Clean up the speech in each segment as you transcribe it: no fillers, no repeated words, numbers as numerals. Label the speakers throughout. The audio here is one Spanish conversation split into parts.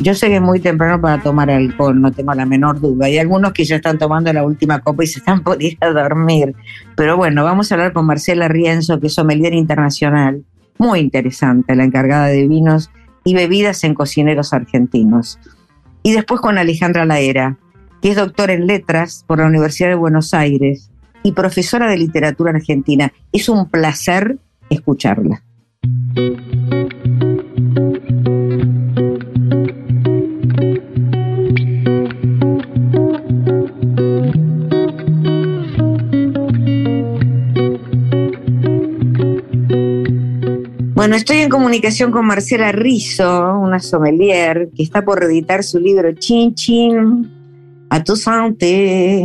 Speaker 1: Yo sé que es muy temprano para tomar alcohol, no tengo la menor duda. Hay algunos que ya están tomando la última copa y se están por ir a dormir. Pero bueno, vamos a hablar con Marcela Rienzo, que es sommelier internacional. Muy interesante, la encargada de vinos y bebidas en Cocineros Argentinos. Y después con Alejandra Laera, que es doctora en letras por la Universidad de Buenos Aires y profesora de literatura argentina. Es un placer escucharla. Bueno, estoy en comunicación con Marcela Rienzo, una sommelier que está por reeditar su libro Chin Chin a tu santé,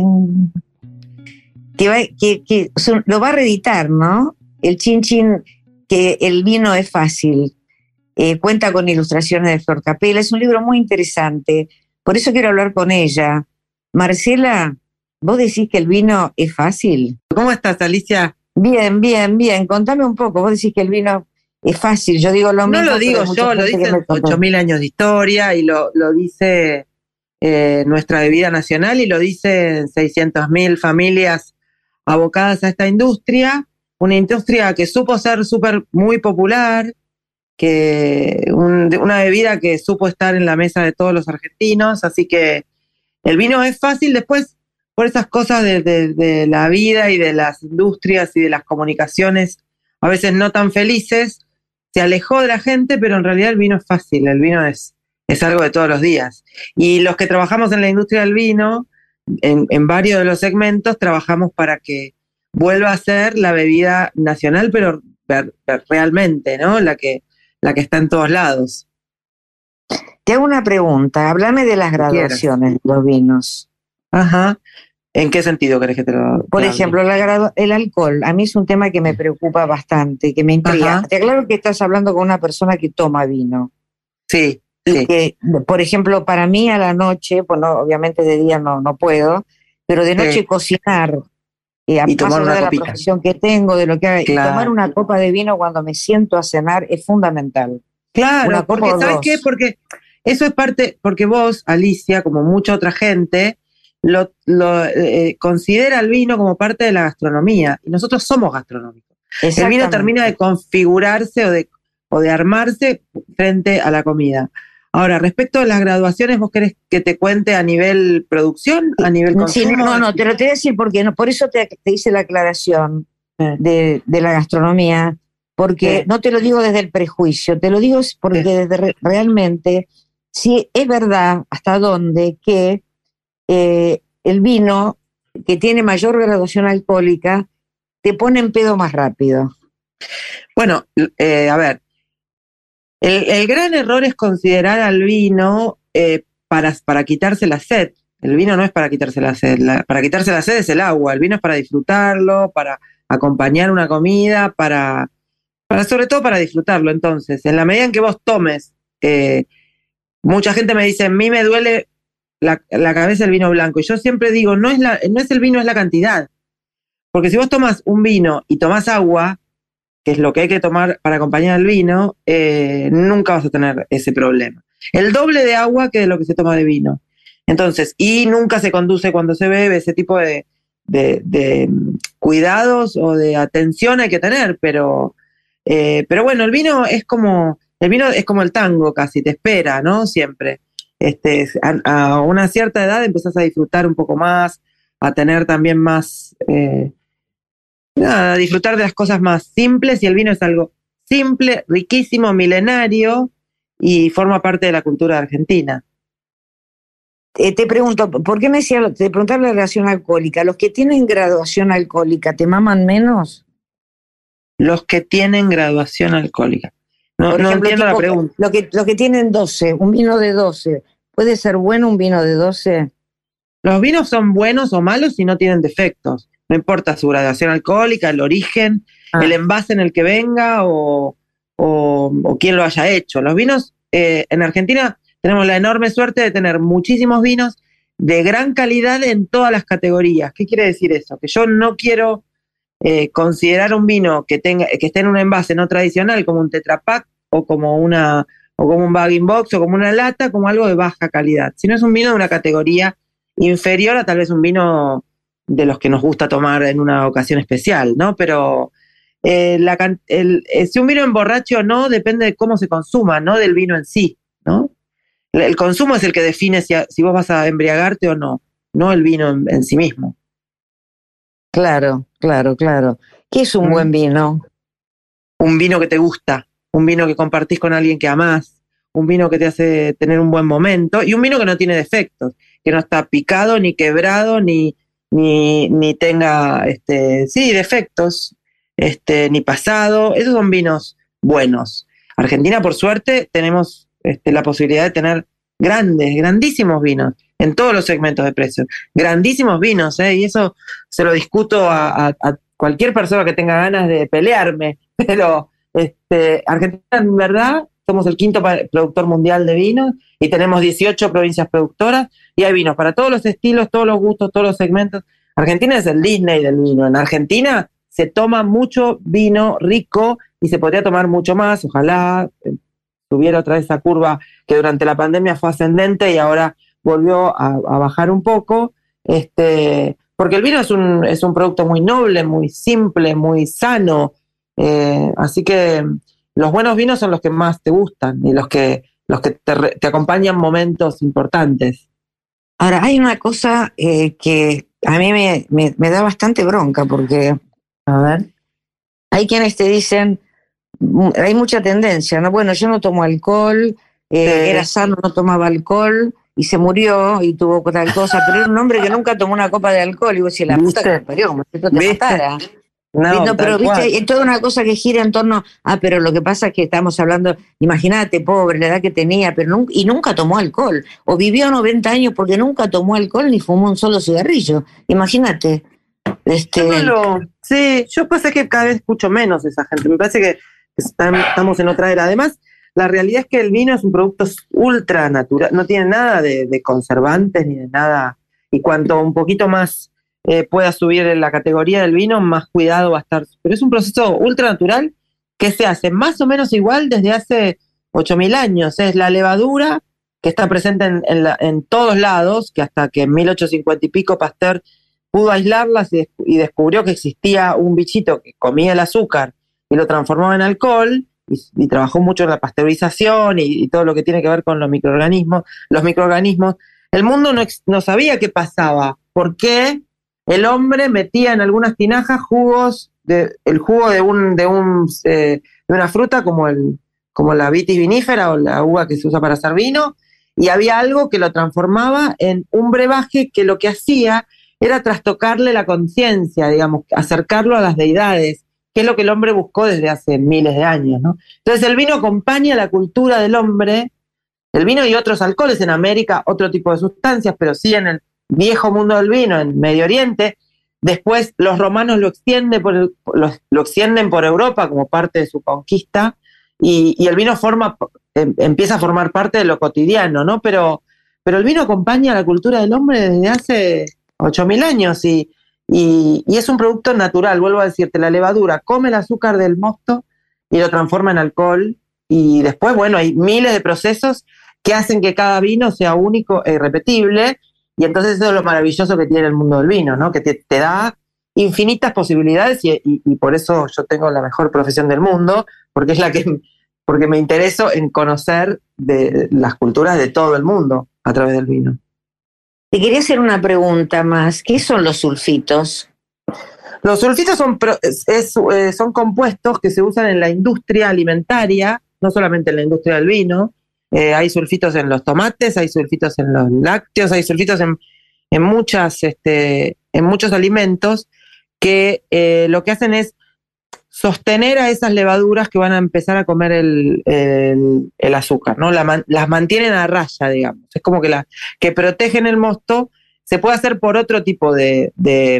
Speaker 1: que lo va a reeditar, ¿no? El Chin Chin, que el vino es fácil, cuenta con ilustraciones de Flor Capella, es un libro muy interesante, por eso quiero hablar con ella. Marcela, ¿vos decís que el vino es fácil?
Speaker 2: ¿Cómo estás, Alicia?
Speaker 1: Bien, contame un poco, vos decís que el vino es fácil, yo digo lo mismo.
Speaker 2: No lo digo yo, lo dicen 8.000 años de historia y lo dice nuestra bebida nacional y lo dicen 600.000 familias abocadas a esta industria, una industria que supo ser muy popular, una bebida que supo estar en la mesa de todos los argentinos, así que el vino es fácil. Después, por esas cosas de la vida y de las industrias y de las comunicaciones a veces no tan felices, se alejó de la gente, pero en realidad el vino es fácil, el vino es algo de todos los días. Y los que trabajamos en la industria del vino, en varios de los segmentos, trabajamos para que vuelva a ser la bebida nacional, pero realmente, ¿no? La que está en todos lados.
Speaker 1: Te hago una pregunta, háblame de las graduaciones de los vinos.
Speaker 2: Ajá. ¿En qué sentido querés que te lo
Speaker 1: Por ejemplo, el alcohol, a mí es un tema que me preocupa bastante, que me intriga.
Speaker 2: Ajá.
Speaker 1: Te aclaro que estás hablando con una persona que toma vino.
Speaker 2: Sí.
Speaker 1: Y
Speaker 2: sí.
Speaker 1: que, por ejemplo, para mí a la noche, pues no, obviamente de día no puedo, pero de noche cocinar,
Speaker 2: y tomar una
Speaker 1: de
Speaker 2: copita.
Speaker 1: la profesión que tengo, de lo que haga,
Speaker 2: Claro.
Speaker 1: y tomar una copa de vino cuando me siento a cenar es fundamental.
Speaker 2: Claro, porque ¿sabes qué? Porque eso es parte, porque vos, Alicia, como mucha otra gente, lo considera el vino como parte de la gastronomía, y nosotros somos gastronómicos. El vino termina de configurarse o de armarse frente a la comida. Ahora, respecto a las graduaciones, ¿vos querés que te cuente a nivel producción, a nivel consumo?
Speaker 1: Sí, no, te lo te voy a decir porque no, por eso te hice la aclaración de la gastronomía, porque no te lo digo desde el prejuicio, te lo digo porque desde realmente, sí es verdad hasta dónde que el vino que tiene mayor graduación alcohólica te pone en pedo más rápido.
Speaker 2: Bueno, a ver, el gran error es considerar al vino para quitarse la sed. El vino no es para quitarse la sed, para quitarse la sed es el agua, el vino es para disfrutarlo, para acompañar una comida, sobre todo para disfrutarlo. Entonces, en la medida en que vos tomes, mucha gente me dice, a mí me duele la cabeza el vino blanco, y yo siempre digo, no es el vino, es la cantidad. Porque si vos tomas un vino y tomás agua, que es lo que hay que tomar para acompañar al vino, nunca vas a tener ese problema. El doble de agua que de lo que se toma de vino. Entonces, y nunca se conduce cuando se bebe, ese tipo de cuidados o de atención hay que tener, pero bueno, el vino es como el tango casi, te espera, ¿no? Siempre. A una cierta edad empezás a disfrutar un poco más, a tener también más, a disfrutar de las cosas más simples, y el vino es algo simple, riquísimo, milenario, y forma parte de la cultura argentina.
Speaker 1: Te pregunto, ¿por qué te preguntaba la graduación alcohólica? ¿Los que tienen graduación alcohólica te maman menos?
Speaker 2: Los que tienen graduación alcohólica.
Speaker 1: Por ejemplo,
Speaker 2: no entiendo la pregunta.
Speaker 1: Los que tienen 12, un vino de 12, ¿puede ser bueno un vino de 12?
Speaker 2: Los vinos son buenos o malos si no tienen defectos. No importa su graduación alcohólica, el origen, el envase en el que venga o quién lo haya hecho. Los vinos, en Argentina tenemos la enorme suerte de tener muchísimos vinos de gran calidad en todas las categorías. ¿Qué quiere decir eso? Que yo no quiero considerar un vino que esté en un envase no tradicional como un Tetra Pak o como o como un bag-in-box, o como una lata, como algo de baja calidad. Si no es un vino de una categoría inferior a tal vez un vino de los que nos gusta tomar en una ocasión especial, ¿no? Pero si un vino emborrache o no depende de cómo se consuma, no del vino en sí, ¿no? El consumo es el que define si vos vas a embriagarte o no, no el vino en sí mismo.
Speaker 1: Claro, claro, claro. ¿Qué es un buen vino?
Speaker 2: Un vino que te gusta, un vino que compartís con alguien que amás, un vino que te hace tener un buen momento y un vino que no tiene defectos, que no está picado, ni quebrado, ni tenga defectos, ni pasado. Esos son vinos buenos. Argentina, por suerte, tenemos la posibilidad de tener grandísimos vinos en todos los segmentos de precios. Grandísimos vinos, y eso se lo discuto a cualquier persona que tenga ganas de pelearme, pero Argentina, en verdad, somos el quinto productor mundial de vinos y tenemos 18 provincias productoras y hay vinos para todos los estilos, todos los gustos, todos los segmentos. Argentina es el Disney del vino. En Argentina se toma mucho vino rico y se podría tomar mucho más. Ojalá tuviera otra vez esa curva que durante la pandemia fue ascendente y ahora volvió a bajar un poco, porque el vino es un producto muy noble, muy simple, muy sano, así que los buenos vinos son los que más te gustan y los que te acompañan momentos importantes.
Speaker 1: Ahora, hay una cosa que a mí me da bastante bronca, porque, a ver, hay quienes te dicen, hay mucha tendencia, ¿no? Bueno, yo no tomo alcohol, era sano, no tomaba alcohol, y se murió y tuvo tal cosa, pero era un hombre que nunca tomó una copa de alcohol, y vos decís, la puta que me parió, como si esto te matara. No, pero viste, es toda una cosa que gira en torno pero lo que pasa es que estamos hablando, imagínate, pobre, la edad que tenía, pero nunca tomó alcohol, o vivió 90 años porque nunca tomó alcohol ni fumó un solo cigarrillo, imagínate.
Speaker 2: Sí, yo pasa que cada vez escucho menos esa gente, me parece que estamos en otra era. Además, la realidad es que el vino es un producto ultra natural, no tiene nada de conservantes ni de nada, y cuanto un poquito más pueda subir en la categoría del vino, más cuidado va a estar. Pero es un proceso ultra natural que se hace más o menos igual desde hace 8.000 años. Es la levadura que está presente en todos lados, que hasta que en 1850 y pico Pasteur pudo aislarlas y descubrió que existía un bichito que comía el azúcar y lo transformaba en alcohol, y trabajó mucho en la pasteurización y todo lo que tiene que ver con los microorganismos. El mundo no sabía qué pasaba, por qué el hombre metía en algunas tinajas el jugo de una fruta como la vitis vinífera o la uva que se usa para hacer vino, y había algo que lo transformaba en un brebaje que lo que hacía era trastocarle la conciencia, digamos, acercarlo a las deidades, que es lo que el hombre buscó desde hace miles de años, ¿no? Entonces el vino acompaña la cultura del hombre, el vino y otros alcoholes en América, otro tipo de sustancias, pero sí en el viejo mundo del vino, en Medio Oriente. Después los romanos lo extienden por Europa como parte de su conquista, y el vino empieza a formar parte de lo cotidiano, ¿no? Pero el vino acompaña la cultura del hombre desde hace 8.000 años y es un producto natural. Vuelvo a decirte, la levadura come el azúcar del mosto y lo transforma en alcohol, y después, bueno, hay miles de procesos que hacen que cada vino sea único e irrepetible, y entonces eso es lo maravilloso que tiene el mundo del vino, ¿no? Que te da infinitas posibilidades, y por eso yo tengo la mejor profesión del mundo, porque porque me intereso en conocer de las culturas de todo el mundo a través del vino.
Speaker 1: Te quería hacer una pregunta más. ¿Qué son los sulfitos?
Speaker 2: Los sulfitos son compuestos que se usan en la industria alimentaria, no solamente en la industria del vino. Hay sulfitos en los tomates, hay sulfitos en los lácteos, hay sulfitos en muchos alimentos que lo que hacen es sostener a esas levaduras que van a empezar a comer el azúcar, ¿no? Las mantienen a raya, digamos. Es como que protegen el mosto. Se puede hacer por otro tipo de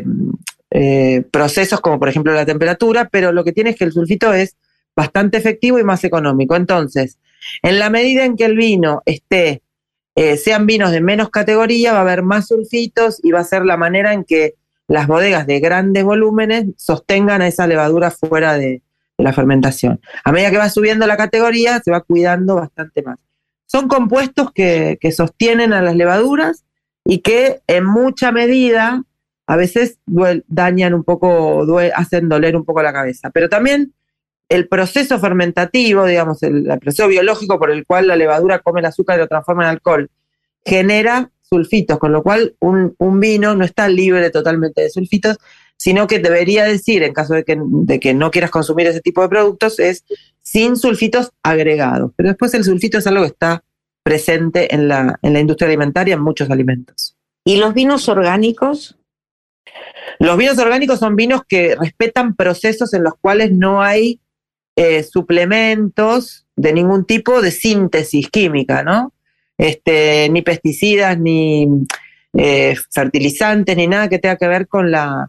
Speaker 2: procesos, como por ejemplo la temperatura, pero lo que tiene es que el sulfito es bastante efectivo y más económico. Entonces, en la medida en que el vino sean vinos de menos categoría, va a haber más sulfitos, y va a ser la manera en que las bodegas de grandes volúmenes sostengan a esa levadura fuera de la fermentación. A medida que va subiendo la categoría, se va cuidando bastante más. Son compuestos que sostienen a las levaduras y que en mucha medida a veces dañan un poco, hacen doler un poco la cabeza. Pero también el proceso fermentativo, digamos, el proceso biológico por el cual la levadura come el azúcar y lo transforma en alcohol, genera sulfitos, con lo cual un vino no está libre totalmente de sulfitos, sino que debería decir, en caso de que no quieras consumir ese tipo de productos, es sin sulfitos agregados. Pero después el sulfito es algo que está presente en la industria alimentaria en muchos alimentos.
Speaker 1: ¿Y los vinos orgánicos?
Speaker 2: Los vinos orgánicos son vinos que respetan procesos en los cuales no hay suplementos de ningún tipo de síntesis química, ¿no? Ni pesticidas, ni fertilizantes, ni nada que tenga que ver con la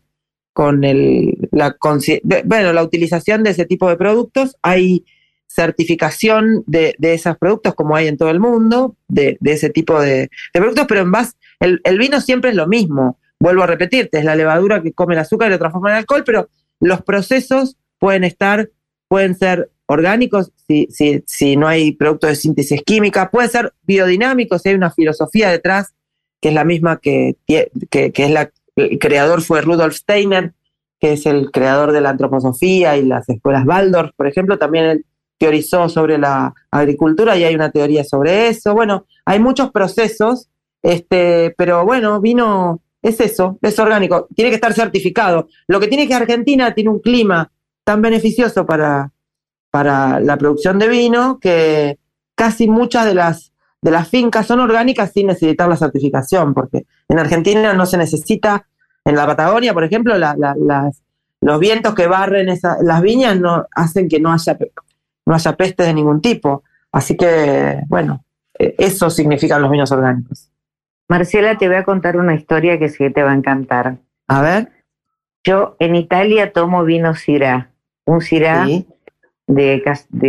Speaker 2: utilización de ese tipo de productos. Hay certificación de esos productos, como hay en todo el mundo, de ese tipo de productos, pero en base, el vino siempre es lo mismo. Vuelvo a repetirte, es la levadura que come el azúcar y lo transforma en alcohol, pero los procesos pueden ser orgánicos si no hay productos de síntesis química, pueden ser biodinámicos si hay una filosofía detrás, que es la misma que el creador fue Rudolf Steiner, que es el creador de la antroposofía y las escuelas Waldorf, por ejemplo. También él teorizó sobre la agricultura y hay una teoría sobre eso. Bueno, hay muchos procesos, pero bueno, vino es eso, es orgánico, tiene que estar certificado. Lo que tiene que Argentina tiene un clima tan beneficioso para la producción de vino que casi muchas de las fincas son orgánicas sin necesitar la certificación, porque en Argentina no se necesita. En la Patagonia, por ejemplo, los vientos que barren las viñas no hacen que no haya peste de ningún tipo. Así que, bueno, eso significan los vinos orgánicos.
Speaker 1: Marcela, te voy a contar una historia que sí que te va a encantar.
Speaker 2: A ver.
Speaker 1: Yo en Italia tomo vino Syrah, un Syrah
Speaker 2: sí.
Speaker 1: de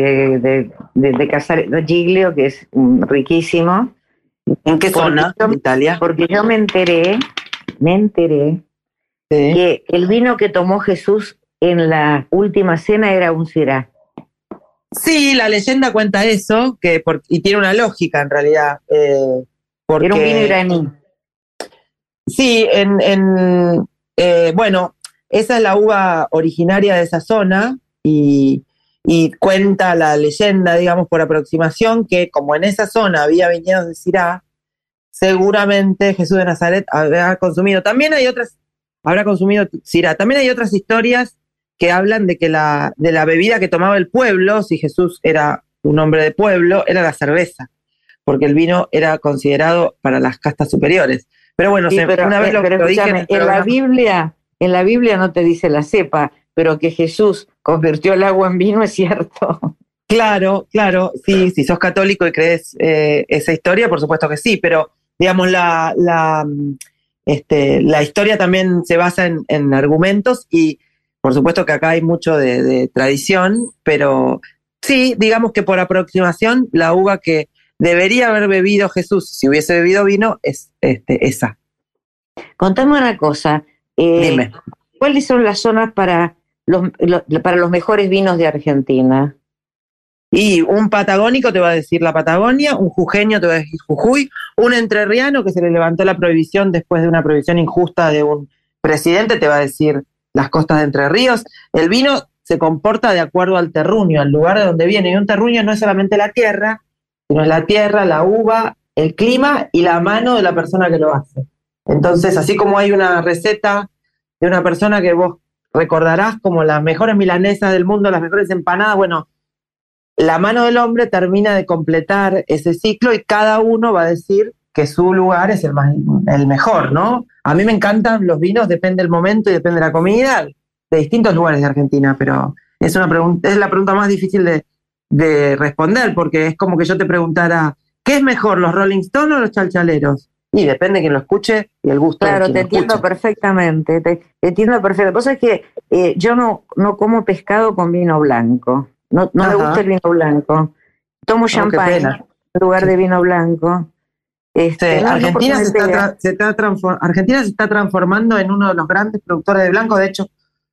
Speaker 1: Casale Giglio, que es riquísimo.
Speaker 2: ¿En qué zona de Italia?
Speaker 1: Porque yo me enteré
Speaker 2: sí.
Speaker 1: que el vino que tomó Jesús en la última cena era un Syrah.
Speaker 2: Sí, la leyenda cuenta eso, y tiene una lógica en realidad. Porque,
Speaker 1: era un vino iraní.
Speaker 2: Sí, bueno, esa es la uva originaria de esa zona y cuenta la leyenda, digamos, por aproximación, que como en esa zona había viñedos de Syrah, seguramente Jesús de Nazaret habrá consumido Syrah. También hay otras historias que hablan de que de la bebida que tomaba el pueblo, si Jesús era un hombre de pueblo, era la cerveza, porque el vino era considerado para las castas superiores. Pero bueno,
Speaker 1: sí,
Speaker 2: una vez lo dije
Speaker 1: en la Biblia no te dice la cepa, pero que Jesús convirtió el agua en vino es cierto.
Speaker 2: Claro, sí, si sos católico y crees esa historia, por supuesto que sí, pero digamos la historia también se basa en argumentos y por supuesto que acá hay mucho de tradición, pero sí, digamos que por aproximación la uva que debería haber bebido Jesús si hubiese bebido vino es esa.
Speaker 1: Contame una cosa.
Speaker 2: Dime.
Speaker 1: ¿Cuáles son las zonas para los mejores vinos de Argentina?
Speaker 2: Y un patagónico te va a decir la Patagonia, un jujeño te va a decir Jujuy, un entrerriano que se le levantó la prohibición después de una prohibición injusta de un presidente te va a decir las costas de Entre Ríos. El vino se comporta de acuerdo al terruño, al lugar de donde viene. Y un terruño no es solamente la tierra, sino es la tierra, la uva, el clima y la mano de la persona que lo hace. Entonces, así como hay una receta de una persona que vos recordarás como las mejores milanesas del mundo, las mejores empanadas, bueno, la mano del hombre termina de completar ese ciclo y cada uno va a decir que su lugar es el mejor, ¿no? A mí me encantan los vinos, depende del momento y depende de la comida, de distintos lugares de Argentina, pero es la pregunta más difícil de responder, porque es como que yo te preguntara, ¿qué es mejor, los Rolling Stones o los Chalchaleros? Y depende de quien lo escuche y el gusto.
Speaker 1: Claro,
Speaker 2: de quien
Speaker 1: te entiendo perfectamente, te entiendo perfectamente. Cosa es que yo no como pescado con vino blanco, no me gusta el vino blanco. Tomo champán en lugar de vino blanco.
Speaker 2: Argentina se está transformando en uno de los grandes productores de blanco. De hecho,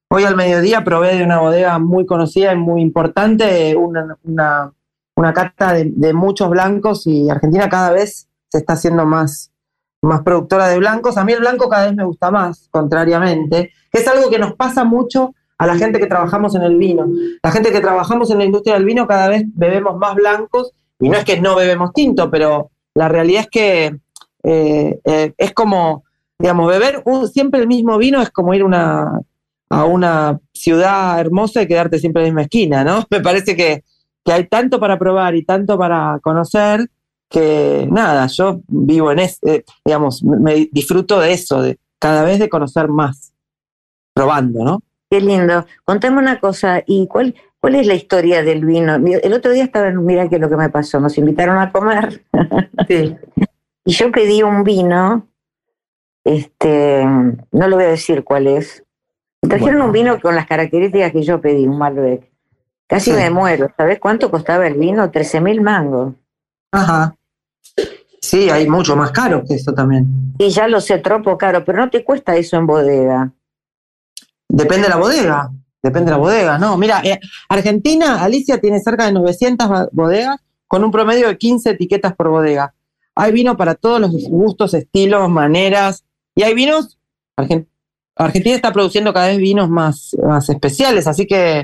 Speaker 2: Hoy al mediodía probé de una bodega muy conocida y muy importante una cata de muchos blancos, y Argentina cada vez se está haciendo más productora de blancos. A mí el blanco cada vez me gusta más, contrariamente, que es algo que nos pasa mucho a la gente que trabajamos en el vino. La gente que trabajamos en la industria del vino cada vez bebemos más blancos, y no es que no bebemos tinto, pero la realidad es que es como, digamos, beber siempre el mismo vino es como ir a una ciudad hermosa y quedarte siempre en la misma esquina, ¿no? Me parece que hay tanto para probar y tanto para conocer que nada, yo vivo en digamos, me disfruto de eso, de cada vez de conocer más, probando, ¿no?
Speaker 1: Qué lindo. Contame una cosa, ¿y cuál es la historia del vino? El otro día mira qué es lo que me pasó, nos invitaron a comer
Speaker 2: Sí.
Speaker 1: y yo pedí un vino, no le voy a decir cuál es. Me trajeron un vino con las características que yo pedí, un Malbec. Casi
Speaker 2: Sí.
Speaker 1: me muero. ¿Sabés cuánto costaba el vino? 13.000 mangos.
Speaker 2: Ajá. Sí, hay mucho más caro que eso también.
Speaker 1: Y ya lo sé, tropo caro, pero no te cuesta eso en bodega.
Speaker 2: Depende de la bodega. Depende de la bodega, ¿no? Mira, Argentina, Alicia, tiene cerca de 900 bodegas con un promedio de 15 etiquetas por bodega. Hay vino para todos los gustos, estilos, maneras, y hay vinos. Argentina está produciendo cada vez vinos más especiales, así que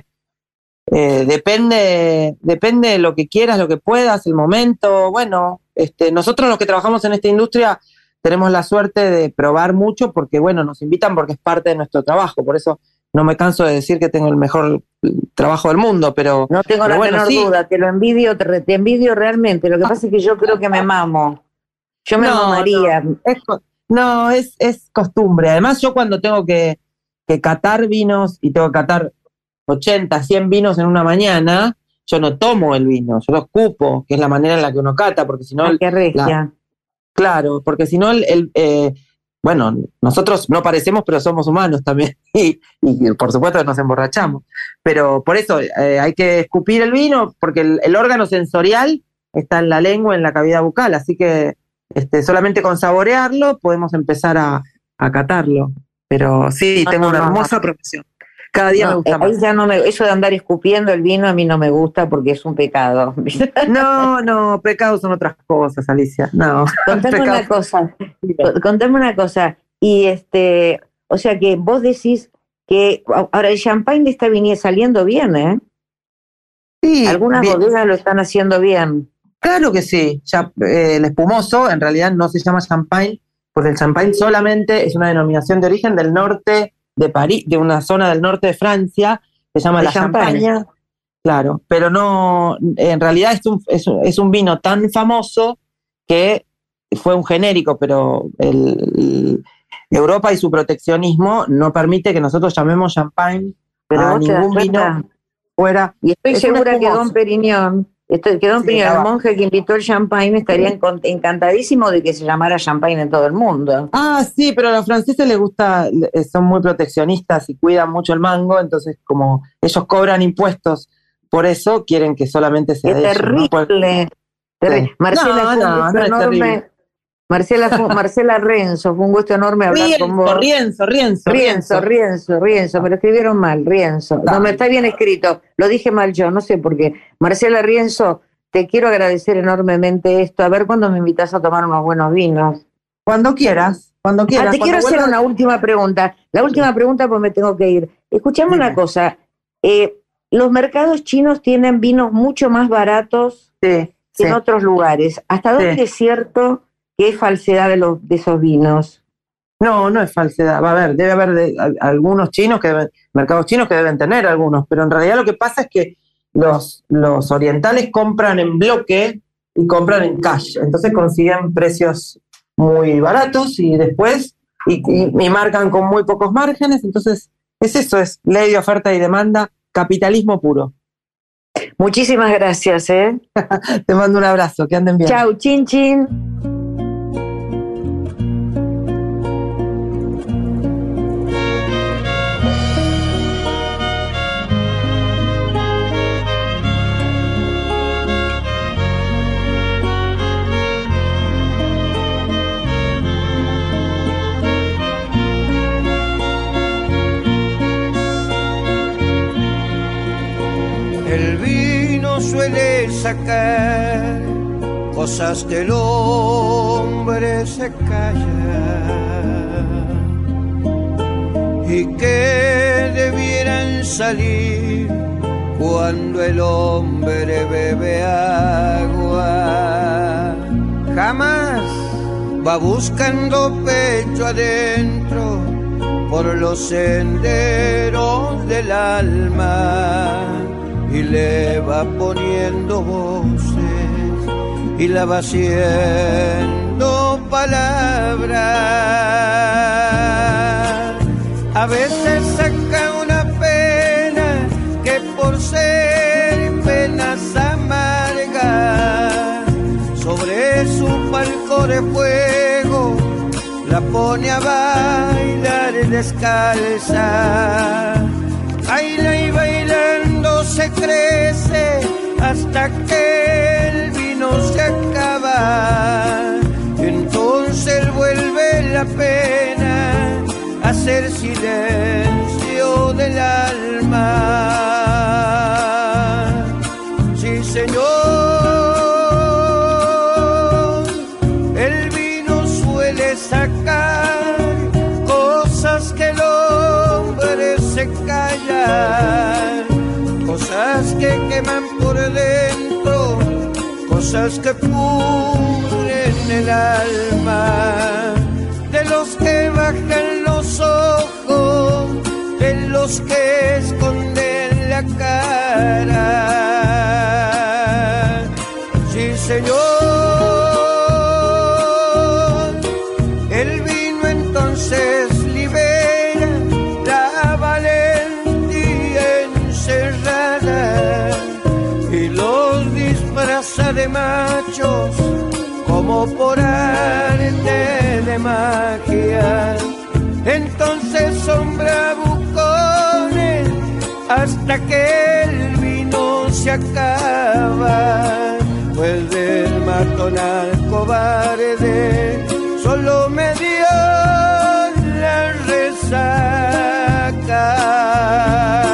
Speaker 2: depende de lo que quieras, lo que puedas, el momento. Bueno, nosotros los que trabajamos en esta industria tenemos la suerte de probar mucho porque, bueno, nos invitan porque es parte de nuestro trabajo. Por eso no me canso de decir que tengo el mejor trabajo del mundo, pero...
Speaker 1: No tengo la menor duda, te lo envidio, te envidio realmente. Lo que pasa es que yo creo que me mamo. Yo me mamaría.
Speaker 2: No, es costumbre. Además, yo cuando tengo que catar vinos y tengo que catar 80, 100 vinos en una mañana, yo no tomo el vino, yo lo escupo, que es la manera en la que uno cata, porque si no...
Speaker 1: ¡Qué regia!
Speaker 2: Claro, porque si no, bueno, nosotros no parecemos, pero somos humanos también, y por supuesto que nos emborrachamos. Pero por eso hay que escupir el vino, porque el órgano sensorial está en la lengua, en la cavidad bucal, así que solamente con saborearlo podemos empezar a catarlo. Pero sí, tengo una hermosa profesión. Cada día me gusta más.
Speaker 1: Ya eso de andar escupiendo el vino a mí no me gusta porque es un pecado.
Speaker 2: No, pecados son otras cosas, Alicia. No.
Speaker 1: Contame una cosa. Y o sea que vos decís que ahora el champagne está saliendo bien, ¿eh?
Speaker 2: Sí.
Speaker 1: Algunas bodegas lo están haciendo bien.
Speaker 2: Claro que sí. Ya, el espumoso en realidad no se llama champagne, porque el champagne solamente es una denominación de origen del norte de París, de una zona del norte de Francia, se llama la Champaña. Claro, pero no, en realidad es un vino tan famoso que fue un genérico, pero Europa y su proteccionismo no permite que nosotros llamemos champagne a ningún vino fuera.
Speaker 1: Y estoy segura que Don Periñón, el monje que invitó el champagne, estaría encantadísimo de que se llamara champagne en todo el mundo.
Speaker 2: Ah, sí, pero a los franceses les gusta, son muy proteccionistas y cuidan mucho el mango, entonces como ellos cobran impuestos, por eso quieren que solamente sea de ellos.
Speaker 1: Terrible. Sí. Marcela Renzo, fue un gusto enorme hablar con vos. Rienzo, me lo escribieron mal, Rienzo. No, me está bien escrito, lo dije mal yo, no sé por qué. Marcela Rienzo, te quiero agradecer enormemente esto. A ver cuándo me invitas a tomar unos buenos vinos.
Speaker 2: Cuando quieras.
Speaker 1: Te quiero hacer una última pregunta. La última pregunta, pues me tengo que ir. Escuchame una cosa. Los mercados chinos tienen vinos mucho más baratos que en otros lugares. ¿Hasta dónde es cierto que es falsedad de esos vinos?
Speaker 2: No es falsedad. Va a haber, debe haber algunos mercados chinos que deben tener algunos, pero en realidad lo que pasa es que los orientales compran en bloque y compran en cash, entonces consiguen precios muy baratos y después y marcan con muy pocos márgenes, entonces es ley de oferta y demanda, capitalismo puro.
Speaker 1: Muchísimas gracias,
Speaker 2: Te mando un abrazo, que anden bien.
Speaker 1: Chau, chin chin.
Speaker 3: sacar cosas que el hombre se calla y que debieran salir cuando el hombre bebe agua. Jamás va buscando pecho adentro por los senderos del alma y le va poniendo voces y la va haciendo palabras. A veces saca una pena que por ser penas amargas sobre su palco de fuego la pone a bailar descalza. Baila y bailando se crece hasta que el vino se acaba. Entonces vuelve la pena a hacer silencio del alma. Sí, Señor, el vino suele sacar cosas que el hombre se calla, cosas que queman por dentro, cosas que pudren el alma, de los que bajan los ojos, de los que esconden la cara. Sí, Señor, el vino entonces libera la valentía encerrada y los disfraza de machos como por arte de magia. Entonces son bravucones hasta que el vino se acaba. Pues del matón al cobarde solo me dio la resaca.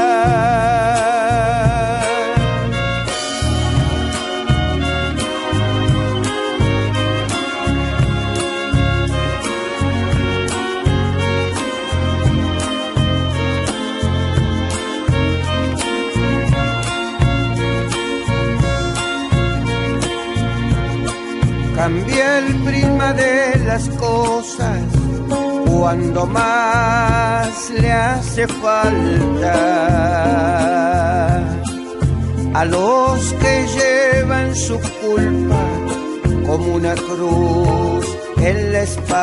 Speaker 3: Cambia el prisma de las cosas cuando más le hace falta. A los que llevan su culpa como una cruz en la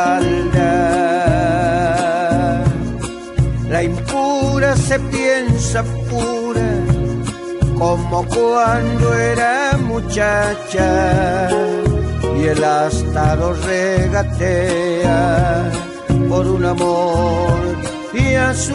Speaker 3: espalda. La impura se piensa pura como cuando era muchacha y el astaro regatea por un amor y a su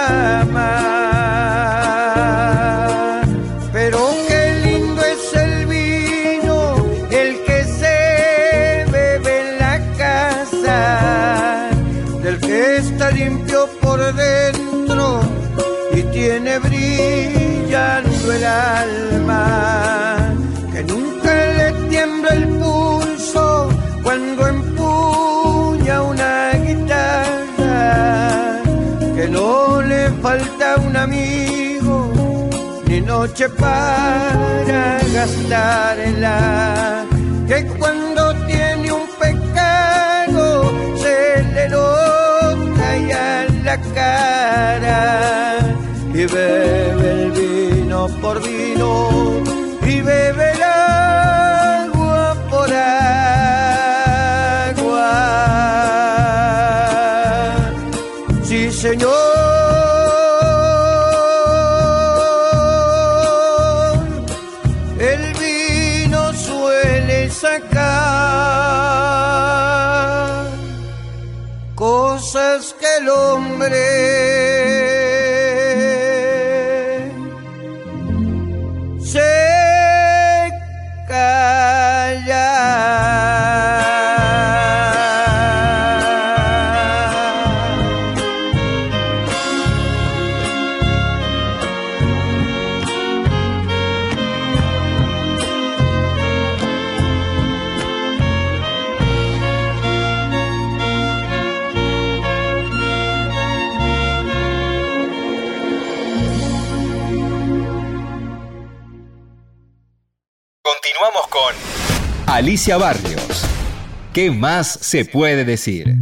Speaker 3: drama. Pero qué lindo es el vino, el que se bebe en la casa, del que está limpio por dentro y tiene brillando el alma, que nunca le tiembla el pulso cuando empuña una guitarra, que no le falta un amigo ni noche para gastarla, que cuando tiene un pecado se le nota ya en la cara, y bebe el vino por vino y bebe el agua por agua. Sí, Señor, el vino suele sacar cosas que el hombre
Speaker 4: Continuamos con Alicia Barrios. ¿Qué más se puede decir?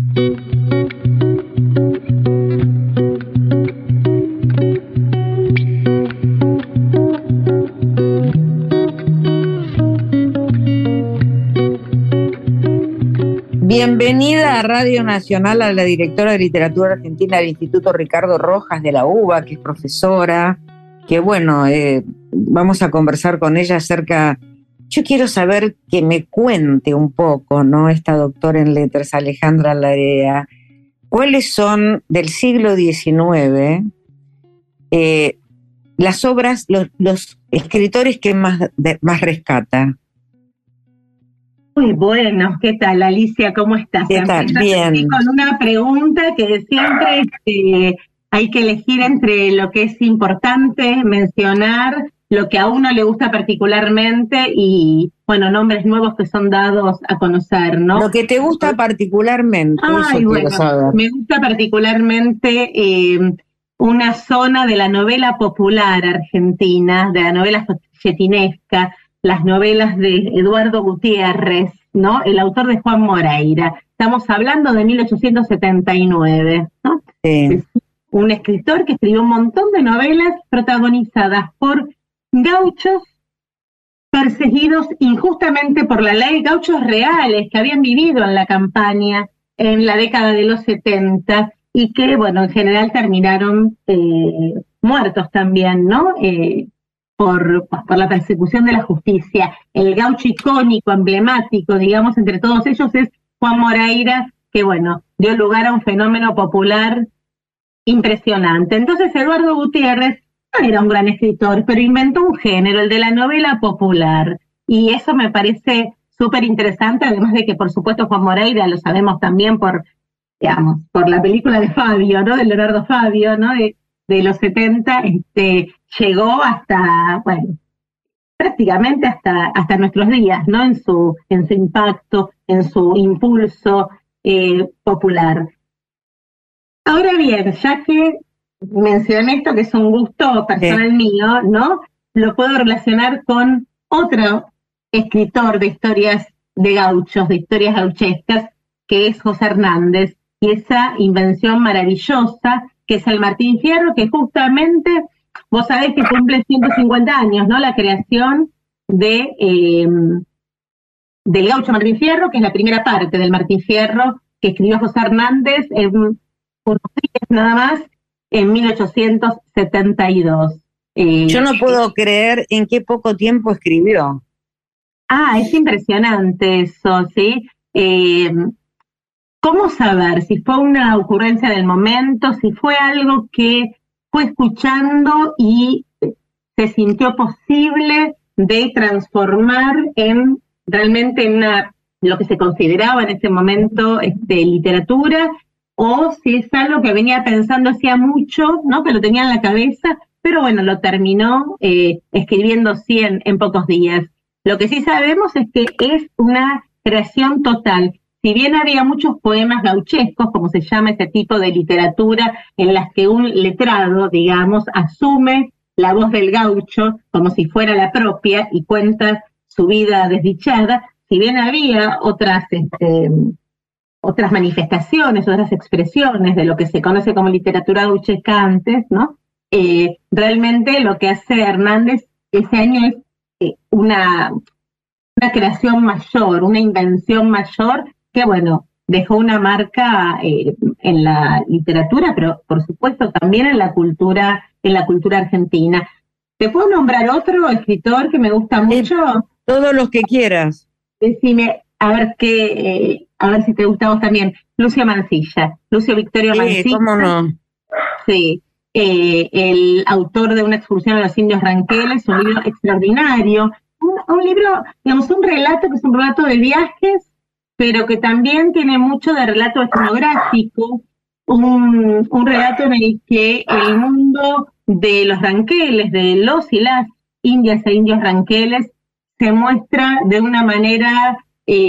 Speaker 1: Bienvenida a Radio Nacional a la directora de Literatura Argentina del Instituto Ricardo Rojas de la UBA, que es profesora, que bueno, vamos a conversar con ella acerca. Yo quiero saber que me cuente un poco, ¿no? Esta doctora en letras, Alejandra Larea, ¿cuáles son del siglo XIX las obras, los escritores que más rescata?
Speaker 5: Muy bueno, ¿qué tal, Alicia? ¿Cómo estás?
Speaker 1: ¿Qué tal? Bien.
Speaker 5: Con una pregunta que siempre hay que elegir entre lo que es importante mencionar, lo que a uno le gusta particularmente y, bueno, nombres nuevos que son dados a conocer, ¿no?
Speaker 1: Lo que te gusta particularmente.
Speaker 5: Ay, bueno, me gusta particularmente una zona de la novela popular argentina, de la novela folletinesca, las novelas de Eduardo Gutiérrez, ¿no? El autor de Juan Moreira. Estamos hablando de 1879, ¿no?
Speaker 1: Sí.
Speaker 5: Es un escritor que escribió un montón de novelas protagonizadas por gauchos perseguidos injustamente por la ley, gauchos reales que habían vivido en la campaña en la década de los 70 y que, bueno, en general terminaron muertos también, ¿no? Por la persecución de la justicia. El gaucho icónico, emblemático, digamos, entre todos ellos es Juan Moreira, que, bueno, dio lugar a un fenómeno popular impresionante. Entonces, Eduardo Gutiérrez no era un gran escritor, pero inventó un género, el de la novela popular, y eso me parece súper interesante, además de que, por supuesto, Juan Moreira lo sabemos también por la película de Fabio, ¿no? De Leonardo Fabio, ¿no? De los 70, llegó hasta, bueno, prácticamente hasta nuestros días, ¿no? En su impacto, en su impulso popular. Ahora bien, ya que mencioné esto, que es un gusto personal mío, ¿no? Lo puedo relacionar con otro escritor de historias de gauchos, de historias gauchescas, que es José Hernández, y esa invención maravillosa que es el Martín Fierro, que justamente, vos sabés que cumple 150 años, ¿no? La creación del gaucho Martín Fierro, que es la primera parte del Martín Fierro que escribió José Hernández en unos días nada más, en 1872.
Speaker 1: Yo no puedo creer en qué poco tiempo escribió.
Speaker 5: Es impresionante eso, ¿sí? ¿Cómo saber si fue una ocurrencia del momento, si fue algo que fue escuchando y se sintió posible de transformar realmente en lo que se consideraba en ese momento literatura, o si es algo que venía pensando hacía mucho, ¿no? Que lo tenía en la cabeza, pero bueno, lo terminó escribiendo sí en pocos días. Lo que sí sabemos es que es una creación total. Si bien había muchos poemas gauchescos, como se llama ese tipo de literatura, en las que un letrado, digamos, asume la voz del gaucho como si fuera la propia y cuenta su vida desdichada, si bien había otras manifestaciones, otras expresiones de lo que se conoce como literatura gauchesca antes, ¿no? Realmente lo que hace Hernández ese año es una creación mayor, una invención mayor, que bueno, dejó una marca en la literatura, pero por supuesto también en la cultura argentina. ¿Te puedo nombrar otro escritor que me gusta mucho?
Speaker 1: Todos los que quieras.
Speaker 5: Decime, a ver si te gusta a vos también. Lucio Mansilla, Lucio Victorio Mansilla.
Speaker 1: ¿Cómo no?
Speaker 5: Sí, el autor de Una excursión a los indios ranqueles, un libro extraordinario, un libro, digamos, un relato que es un relato de viajes, pero que también tiene mucho de relato etnográfico, un relato en el que el mundo de los ranqueles, de los y las indias e indios ranqueles, se muestra de una manera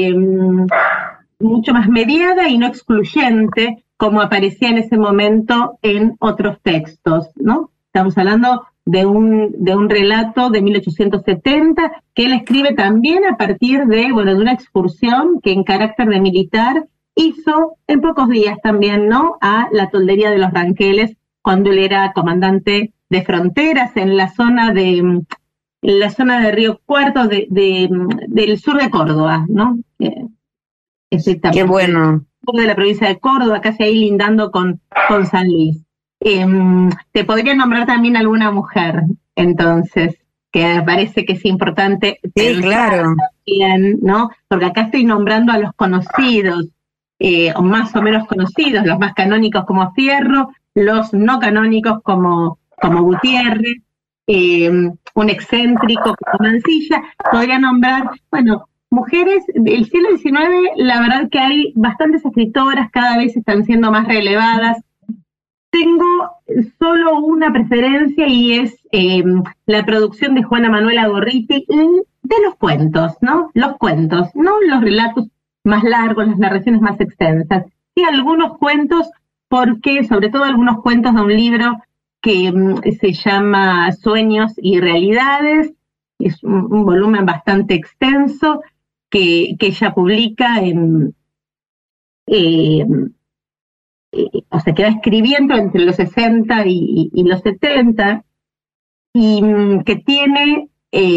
Speaker 5: mucho más mediada y no excluyente, como aparecía en ese momento en otros textos, ¿no? Estamos hablando de un relato de 1870 que él escribe también a partir de una excursión que en carácter de militar hizo en pocos días también, ¿no?, a la toldería de los Ranqueles, cuando él era comandante de fronteras en la zona de Río Cuarto, del sur de Córdoba, ¿no?
Speaker 1: Qué bueno.
Speaker 5: De la provincia de Córdoba, casi ahí lindando con San Luis. Te podría nombrar también alguna mujer, entonces, que me parece que es importante.
Speaker 1: Sí, claro.
Speaker 5: También, ¿no? Porque acá estoy nombrando a los conocidos, o más o menos conocidos, los más canónicos como Fierro, los no canónicos como Gutiérrez, un excéntrico como Mansilla. Podría nombrar, mujeres del siglo XIX, la verdad que hay bastantes escritoras, cada vez están siendo más relevadas. Tengo solo una preferencia y es la producción de Juana Manuela Gorriti de los cuentos, ¿no? Los cuentos, no los relatos más largos, las narraciones más extensas. Sí, algunos cuentos, porque sobre todo algunos cuentos de un libro que se llama Sueños y Realidades, es un volumen bastante extenso que ella publica que va escribiendo entre los 60 y los 70, y que tiene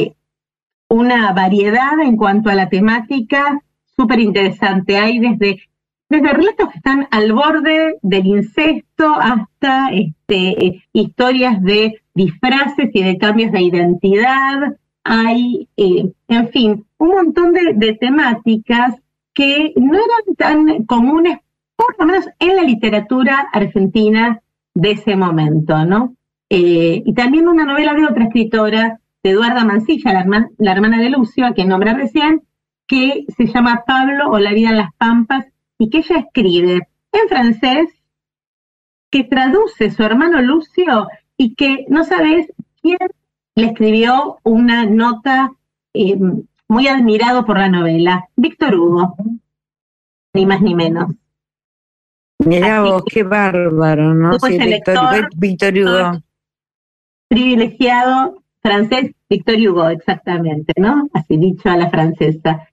Speaker 5: una variedad en cuanto a la temática súper interesante. Hay desde relatos que están al borde del incesto hasta historias de disfraces y de cambios de identidad. Hay, en fin, un montón de temáticas que no eran tan comunes, por lo menos en la literatura argentina de ese momento, ¿no? Y también una novela de otra escritora, de Eduarda Mansilla, la hermana de Lucio, a quien nombré recién, que se llama Pablo o La vida en las pampas, y que ella escribe en francés, que traduce su hermano Lucio, y que no sabes quién le escribió una nota muy admirado por la novela, Víctor Hugo, ni más ni menos.
Speaker 1: Mirá vos, qué bárbaro, ¿no? Sí, Víctor Hugo.
Speaker 5: Privilegiado francés, Víctor Hugo, exactamente, ¿no? Así dicho a la francesa.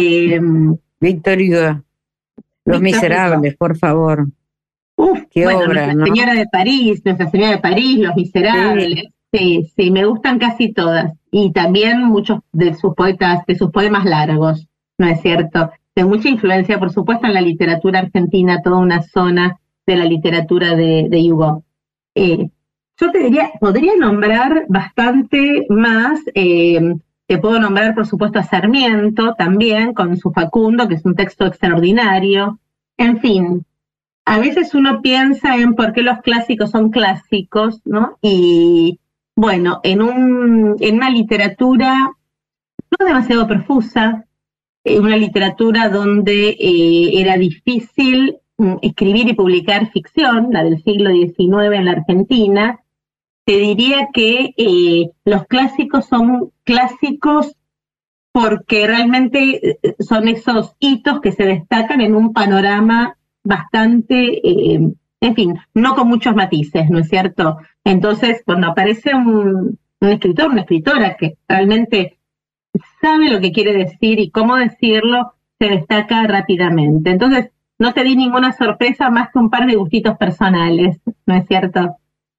Speaker 1: Víctor Hugo. Los Miserables, por favor. Qué obra,
Speaker 5: Nuestra
Speaker 1: ¿no?
Speaker 5: Señora de París, Nuestra Señora de París, Los Miserables. Sí, me gustan casi todas. Y también muchos de sus poemas largos, ¿no es cierto? De mucha influencia, por supuesto, en la literatura argentina, toda una zona de la literatura de Hugo. Yo te diría, podría nombrar bastante más. Te puedo nombrar, por supuesto, a Sarmiento también, con su Facundo, que es un texto extraordinario. En fin, a veces uno piensa en por qué los clásicos son clásicos, ¿no? Y bueno, en una literatura no demasiado profusa, una literatura donde era difícil escribir y publicar ficción, la del siglo XIX en la Argentina, te diría que los clásicos son clásicos porque realmente son esos hitos que se destacan en un panorama bastante, en fin, no con muchos matices, ¿no es cierto? Entonces, cuando aparece un escritor, una escritora que realmente sabe lo que quiere decir y cómo decirlo, se destaca rápidamente. Entonces, no te di ninguna sorpresa más que un par de gustitos personales, ¿no es cierto?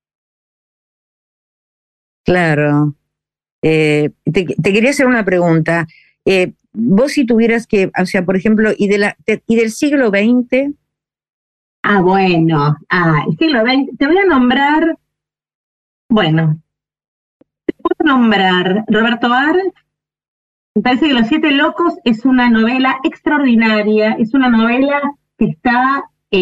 Speaker 1: Claro. Te quería hacer una pregunta. Vos si tuvieras que, o sea, por ejemplo, y del siglo XX.
Speaker 5: El siglo XX, te voy a nombrar, te puedo nombrar Roberto Arlt. Me parece que Los Siete Locos es una novela extraordinaria, es una novela que está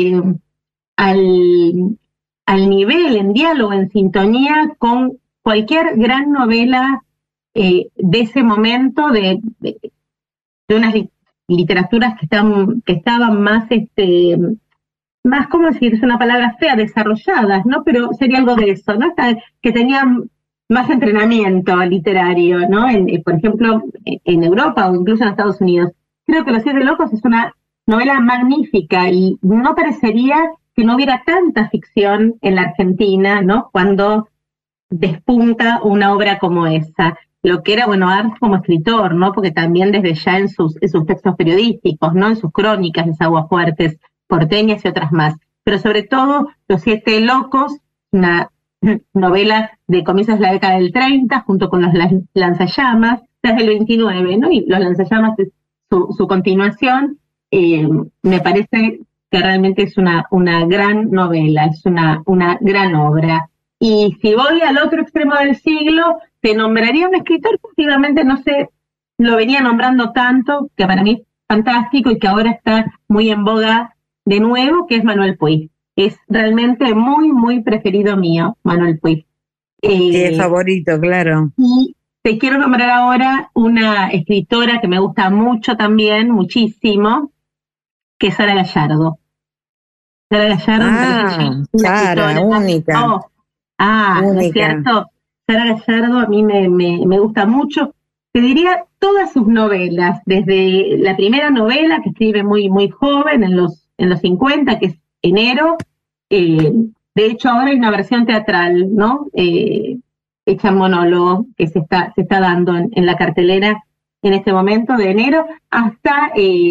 Speaker 5: al nivel, en diálogo, en sintonía con cualquier gran novela de ese momento, de unas literaturas que estaban más, ¿cómo decir? Es una palabra fea, desarrolladas, ¿no? Pero sería algo de eso, ¿no? Que tenían más entrenamiento literario, ¿no? Por ejemplo, en Europa o incluso en Estados Unidos. Creo que Los Siete Locos es una novela magnífica y no parecería que no hubiera tanta ficción en la Argentina, ¿no? Cuando despunta una obra como esa. Lo que era, bueno, Arndt como escritor, ¿no? Porque también desde ya en sus textos periodísticos, ¿no? En sus crónicas, de Aguafuertes porteñas y otras más. Pero sobre todo, Los Siete Locos, una novela de comienzos de la década del 30, junto con Los Lanzallamas, desde el 29, ¿no? Y Los Lanzallamas es su continuación. Me parece que realmente es una gran novela, es una gran obra. Y si voy al otro extremo del siglo, te nombraría un escritor que últimamente, no sé, lo venía nombrando tanto, que para mí es fantástico y que ahora está muy en boga de nuevo, que es Manuel Puig. Es realmente muy, muy preferido mío, Manuel Puig.
Speaker 1: Sí, es favorito, claro.
Speaker 5: Y te quiero nombrar ahora una escritora que me gusta mucho también, muchísimo, que es Sara Gallardo. Sara Gallardo
Speaker 1: Sara, única.
Speaker 5: ¿no es cierto? Sara Gallardo a mí me gusta mucho. Te diría todas sus novelas, desde la primera novela que escribe muy, muy joven, en los 50, que es Enero. De hecho, ahora hay una versión teatral, ¿no? Hecha en monólogo, que se está dando en la cartelera en este momento, de Enero, hasta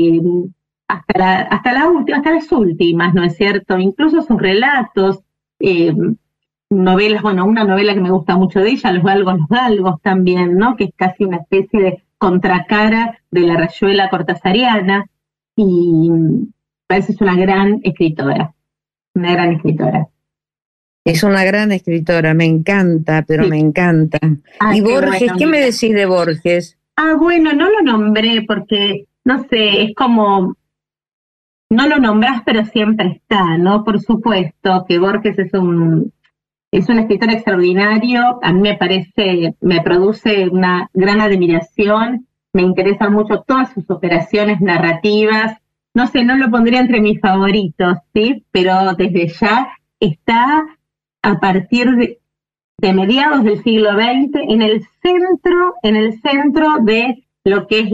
Speaker 5: las últimas, ¿no es cierto? Incluso sus relatos, novelas, bueno, una novela que me gusta mucho de ella, Los Galgos también, ¿no? Que es casi una especie de contracara de la rayuela cortasariana, y parece que es una gran escritora.
Speaker 1: Es una gran escritora, me encanta, pero sí. Me encanta. ¿Y Borges? Bueno, ¿qué me decís de Borges?
Speaker 5: Bueno, no lo nombré porque, no sé, es como, no lo nombrás pero siempre está, ¿no? Por supuesto que Borges es un escritor extraordinario, a mí me produce una gran admiración, me interesan mucho todas sus operaciones narrativas. No sé, no lo pondría entre mis favoritos, ¿sí? Pero desde ya está a partir de mediados del siglo XX en el centro de lo que es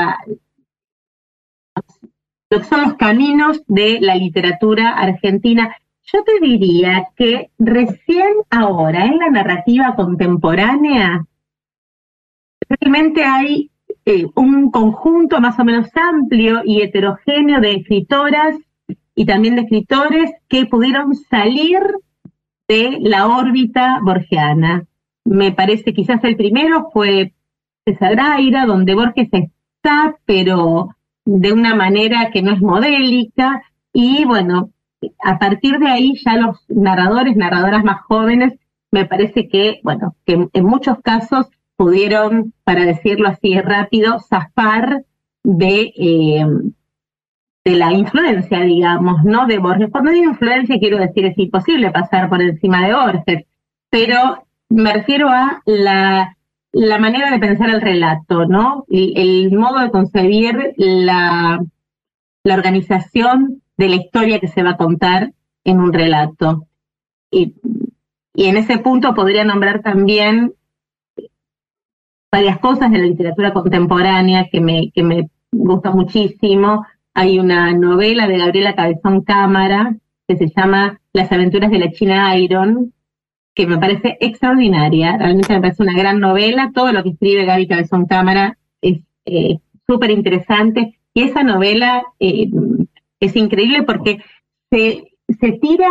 Speaker 5: lo que son los caminos de la literatura argentina. Yo te diría que recién ahora, en la narrativa contemporánea, realmente hay un conjunto más o menos amplio y heterogéneo de escritoras y también de escritores que pudieron salir de la órbita borgiana. Me parece quizás el primero fue César Aira, donde Borges está, pero de una manera que no es modélica, y bueno, a partir de ahí ya los narradoras más jóvenes, me parece que, bueno, que en muchos casos pudieron, para decirlo así rápido, zafar de la influencia, digamos, ¿no? De Borges. Cuando digo influencia quiero decir es imposible pasar por encima de Borges, pero me refiero a la manera de pensar el relato, ¿no? El modo de concebir la organización de la historia que se va a contar en un relato. Y en ese punto podría nombrar también varias cosas de la literatura contemporánea que me gusta muchísimo. Hay una novela de Gabriela Cabezón Cámara que se llama Las aventuras de la China Iron, que me parece extraordinaria, realmente me parece una gran novela. Todo lo que escribe Gaby Cabezón Cámara es súper interesante, y esa novela es increíble porque se tira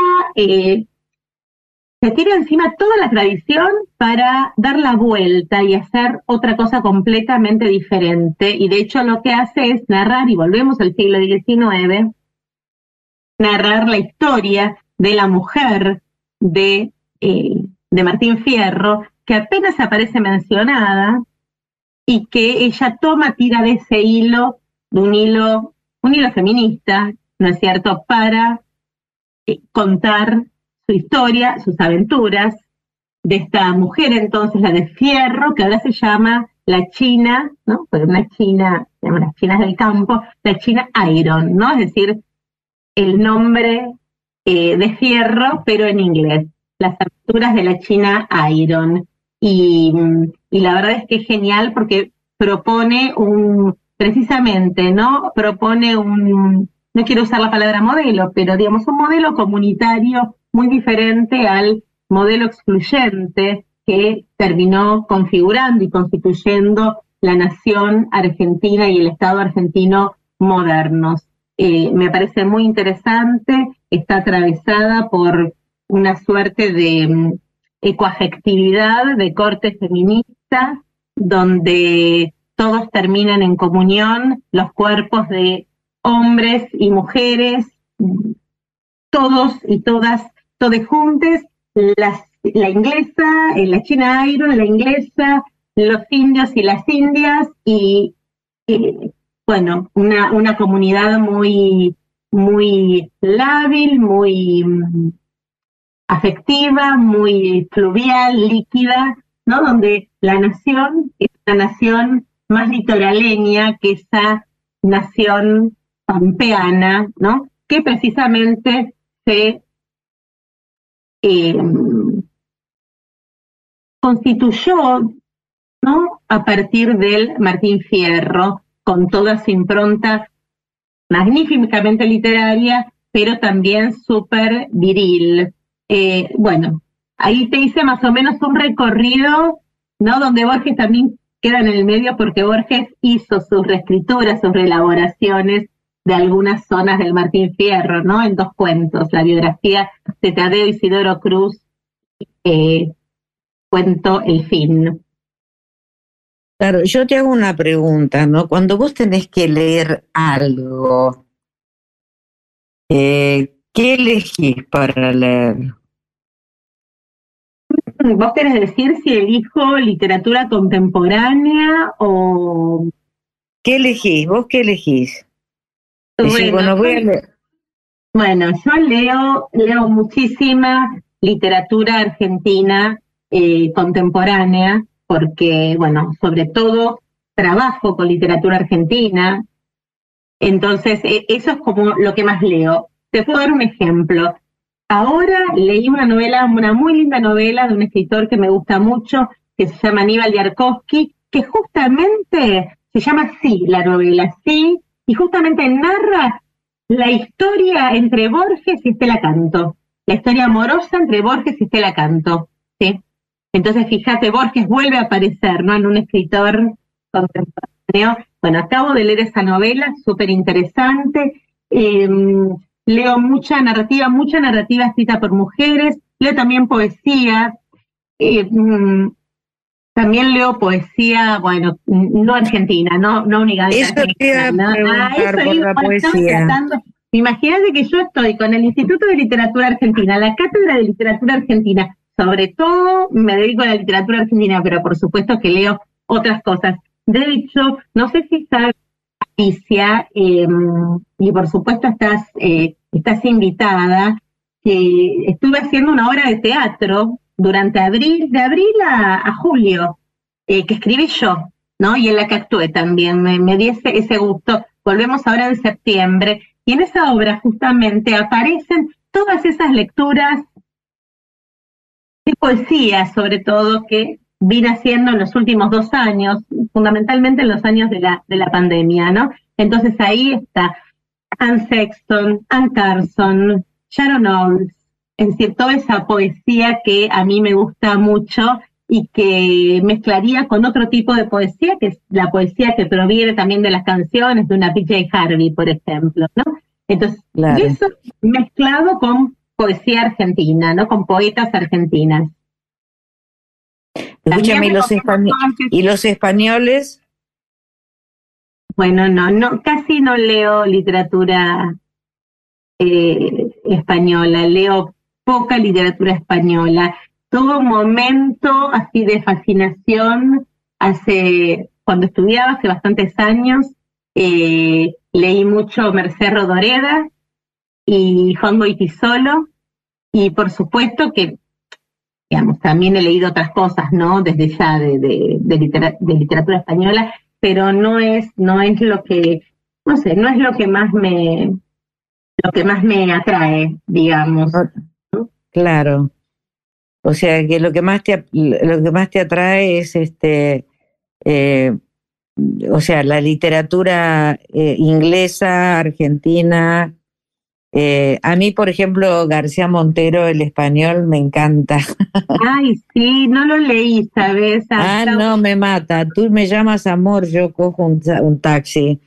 Speaker 5: encima toda la tradición para dar la vuelta y hacer otra cosa completamente diferente, y de hecho lo que hace es narrar, y volvemos al siglo XIX, narrar la historia de la mujer de Martín Fierro, que apenas aparece mencionada, y que ella tira de ese hilo, de un hilo feminista, ¿no es cierto?, para contar su historia, sus aventuras, de esta mujer entonces, la de Fierro, que ahora se llama la China, ¿no? Pues una China, las chinas del campo, la China Iron, ¿no? Es decir, el nombre de Fierro, pero en inglés. Las aventuras de la China Iron. Y la verdad es que es genial porque propone precisamente, ¿no? Propone no quiero usar la palabra modelo, pero digamos un modelo comunitario muy diferente al modelo excluyente que terminó configurando y constituyendo la nación argentina y el Estado argentino modernos. Me parece muy interesante, está atravesada por una suerte de ecoafectividad, de corte feminista, donde todos terminan en comunión, los cuerpos de hombres y mujeres, todos y todas juntos, la inglesa, la china iron, la inglesa, los indios y las indias, y bueno, una comunidad muy, muy lábil, muy afectiva, muy fluvial, líquida, ¿no? Donde la nación es una nación más litoraleña que esa nación pampeana, ¿no? Que precisamente se constituyó, ¿no? A partir del Martín Fierro, con toda su impronta magníficamente literaria, pero también súper viril. Bueno, ahí te hice más o menos un recorrido, ¿no? Donde Borges también queda en el medio, porque Borges hizo sus reescrituras, sus reelaboraciones de algunas zonas del Martín Fierro, ¿no? En 2 cuentos, la biografía de Tadeo Isidoro Cruz, cuento El fin.
Speaker 1: Claro, yo te hago una pregunta, ¿no? Cuando vos tenés que leer algo, ¿qué elegís para leer?
Speaker 5: ¿Vos querés decir si elijo literatura contemporánea o...?
Speaker 1: ¿Qué elegís? ¿Vos qué elegís? Decís,
Speaker 5: Bueno,
Speaker 1: voy a leer.
Speaker 5: Bueno, yo leo muchísima literatura argentina contemporánea, porque, bueno, sobre todo trabajo con literatura argentina, entonces eso es como lo que más leo. Te puedo dar un ejemplo. Ahora leí una novela, una muy linda novela de un escritor que me gusta mucho, que se llama Aníbal Yarkovsky, que justamente se llama Sí, la novela, Sí, y justamente narra la historia entre Borges y Estela Canto, la historia amorosa entre Borges y Estela Canto, ¿sí? Entonces, fíjate, Borges vuelve a aparecer, ¿no? En un escritor contemporáneo. Bueno, acabo de leer esa novela, súper interesante. Leo mucha narrativa escrita por mujeres, leo también poesía, también leo poesía, bueno, no argentina, no únicamente
Speaker 1: Eso te iba a
Speaker 5: argentina.
Speaker 1: preguntar por la poesía.
Speaker 5: Imagínate que yo estoy con el Instituto de Literatura Argentina, la Cátedra de Literatura Argentina, sobre todo me dedico a la literatura argentina, pero por supuesto que leo otras cosas. De hecho, no sé si sabes, Alicia, y por supuesto estás invitada, que estuve haciendo una obra de teatro durante de abril a julio, que escribí yo, ¿no? Y en la que actué también, me di ese gusto. Volvemos ahora en septiembre, y en esa obra justamente aparecen todas esas lecturas de poesía, sobre todo, que vine haciendo en los últimos 2 años, fundamentalmente en los años de la pandemia, ¿no? Entonces ahí está Anne Sexton, Anne Carson, Sharon Olds, es decir, toda esa poesía que a mí me gusta mucho y que mezclaría con otro tipo de poesía, que es la poesía que proviene también de las canciones de una PJ Harvey, por ejemplo, ¿no? Entonces,
Speaker 1: Claro.
Speaker 5: eso mezclado con poesía argentina, ¿no? Con poetas argentinas.
Speaker 1: Escúchame, ¿y los españoles?
Speaker 5: Bueno, no, casi no leo literatura española, leo poca literatura española. Tuve un momento así de fascinación cuando estudiaba, hace bastantes años, leí mucho Mercé Rodoreda y Juan Goytisolo, y por supuesto que, digamos, también he leído otras cosas, ¿no? Desde ya de literatura española, pero no es lo que, no sé, no es lo que más me atrae, digamos.
Speaker 1: Claro. O sea que lo que más te atrae es o sea, la literatura inglesa, argentina, A mí, por ejemplo, García Montero, el español, me encanta.
Speaker 5: Ay, sí, no lo leí, ¿sabes?
Speaker 1: No, me mata. Tú me llamas amor, yo cojo un taxi.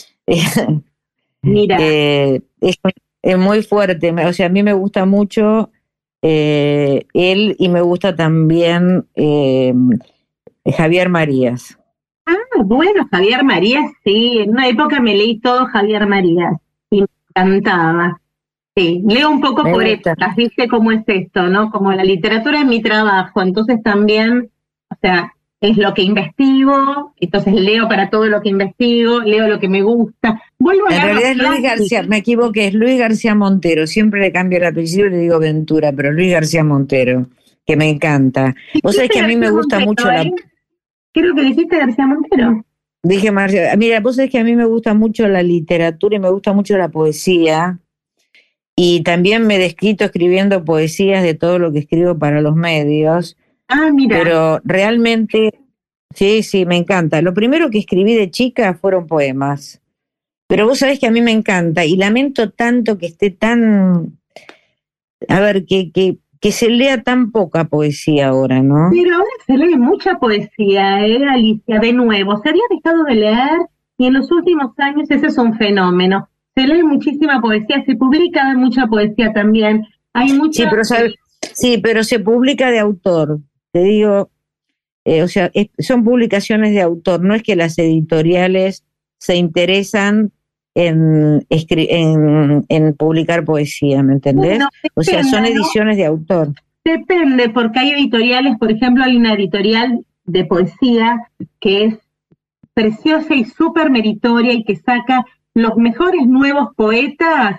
Speaker 5: Mira.
Speaker 1: Es muy fuerte, o sea, a mí me gusta mucho él y me gusta también Javier Marías.
Speaker 5: Bueno, Javier Marías, sí, en una época me leí todo Javier Marías y me encantaba. Sí, leo un poco por épocas, ¿viste cómo es esto, no? Como la literatura es mi trabajo, entonces también, o sea, es lo que investigo, entonces leo para todo lo que investigo, leo lo que me gusta. Vuelvo a
Speaker 1: En realidad es Luis García, me equivoqué, es Luis García Montero, siempre le cambio el apellido y le digo Ventura, pero Luis García Montero, que me encanta. Vos sabés que a mí me gusta mucho
Speaker 5: Creo que dijiste García Montero.
Speaker 1: Dije Marcia, mira, vos sabés que a mí me gusta mucho la literatura y me gusta mucho la poesía. Y también me he descrito escribiendo poesías de todo lo que escribo para los medios.
Speaker 5: Mira.
Speaker 1: Pero realmente, sí, me encanta. Lo primero que escribí de chica fueron poemas. Pero vos sabés que a mí me encanta y lamento tanto que esté tan... A ver, que se lea tan poca poesía ahora, ¿no?
Speaker 5: Pero ahora se lee mucha poesía, Alicia, de nuevo. Se había dejado de leer y en los últimos años ese es un fenómeno. Se lee muchísima poesía, se publica mucha poesía también. Hay mucha...
Speaker 1: Sí, pero se publica de autor. Te digo, o sea, son publicaciones de autor. No es que las editoriales se interesan en publicar poesía, ¿me entendés? Bueno, depende, o sea, son ediciones de autor.
Speaker 5: Depende, porque hay editoriales, por ejemplo, hay una editorial de poesía que es preciosa y súper meritoria y que saca los mejores nuevos poetas,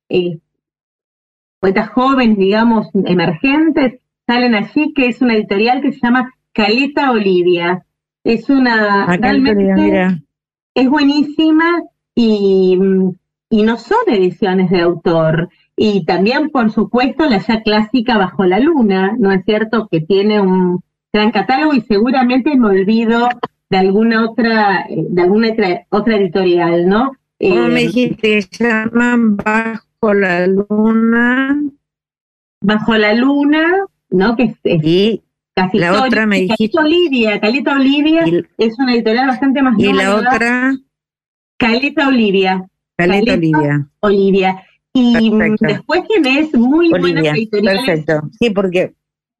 Speaker 5: poetas jóvenes, digamos, emergentes, salen allí, que es una editorial que se llama Caleta Olivia. Es una... realmente mira. Es buenísima y no son ediciones de autor. Y también, por supuesto, la ya clásica Bajo la Luna, ¿no es cierto?, que tiene un gran catálogo y seguramente me olvido de alguna otra editorial, ¿no?
Speaker 1: ¿Cómo me dijiste? Se llaman Bajo la Luna.
Speaker 5: Bajo la Luna, ¿no? Que es casi
Speaker 1: la histórica. Otra me dijiste.
Speaker 5: Caleta Olivia es una editorial bastante más
Speaker 1: nueva. ¿Y la otra?
Speaker 5: Caleta Olivia.
Speaker 1: Caleta
Speaker 5: Olivia. Y perfecto. Después tenés muy buenas editoriales.
Speaker 1: Perfecto, sí, porque...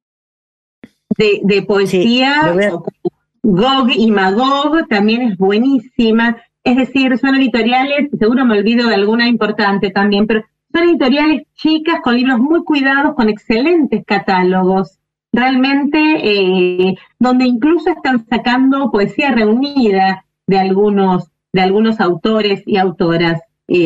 Speaker 5: De poesía, sí, Gog y Magog también es buenísima. Es decir, son editoriales, seguro me olvido de alguna importante también, pero son editoriales chicas con libros muy cuidados, con excelentes catálogos. Realmente, donde incluso están sacando poesía reunida de algunos autores y autoras.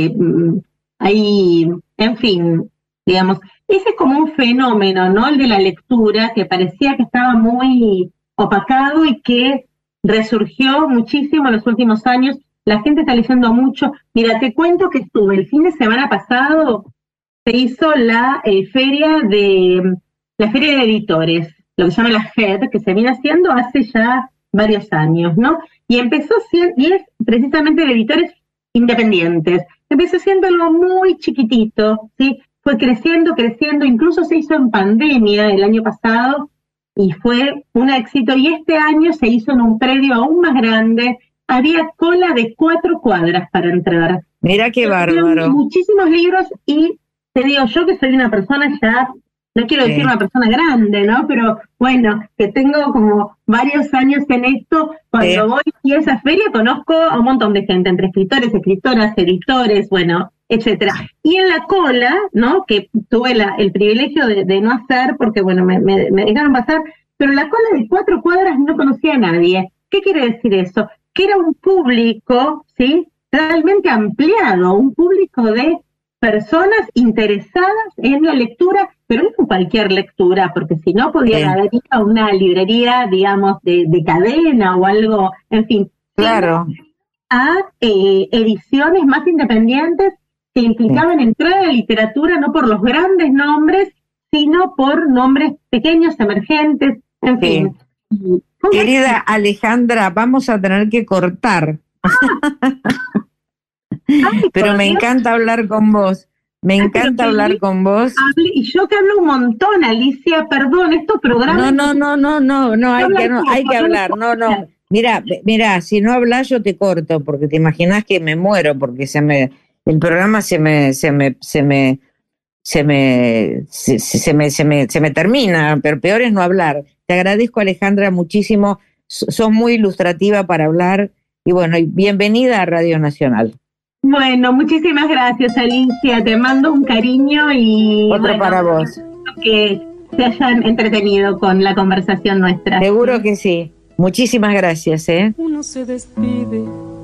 Speaker 5: Ahí, en fin, digamos, ese es como un fenómeno, ¿no? El de la lectura, que parecía que estaba muy opacado y que resurgió muchísimo en los últimos años. La gente está leyendo mucho. Mira, te cuento que estuve el fin de semana pasado, se hizo la feria de editores, lo que se llama la FED, que se viene haciendo hace ya varios años, ¿no? Y empezó, y es precisamente de editores independientes. Empezó siendo algo muy chiquitito, ¿sí? Fue creciendo, incluso se hizo en pandemia el año pasado y fue un éxito. Y este año se hizo en un predio aún más grande. Había cola de 4 cuadras para entrar.
Speaker 1: Mira qué bárbaro.
Speaker 5: Muchísimos libros y te digo, yo que soy una persona ya, no quiero decir una persona grande, ¿no? Pero bueno, que tengo como varios años en esto, cuando voy a esa feria conozco a un montón de gente, entre escritores, escritoras, editores, bueno, etcétera. Y en la cola, ¿no? Que tuve el privilegio de no hacer, porque bueno, me dejaron pasar, pero en la cola de 4 cuadras no conocía a nadie. ¿Qué quiere decir eso? Que era un público, ¿sí? Realmente ampliado, un público de personas interesadas en la lectura, pero no cualquier lectura, porque si no podían haber ido a una librería, digamos, de cadena o algo, en fin.
Speaker 1: Claro.
Speaker 5: A ediciones más independientes que implicaban entrar a la literatura no por los grandes nombres, sino por nombres pequeños, emergentes, en fin.
Speaker 1: Querida Alejandra, vamos a tener que cortar. Pero me encanta hablar con vos. Me encanta hablar con vos.
Speaker 5: Y yo que hablo un montón, Alicia, perdón, estos programas...
Speaker 1: No, hay que hablar, no. Mira, si no hablas yo te corto, porque te imaginas que me muero, porque el programa se me termina, pero peor es no hablar. Te agradezco, Alejandra, muchísimo, sos muy ilustrativa para hablar, y bueno, y bienvenida a Radio Nacional.
Speaker 5: Bueno, muchísimas gracias, Alicia, te mando un cariño y...
Speaker 1: Otro para vos.
Speaker 5: Que se hayan entretenido con la conversación nuestra.
Speaker 1: Seguro que sí. Muchísimas gracias,
Speaker 6: Uno se despide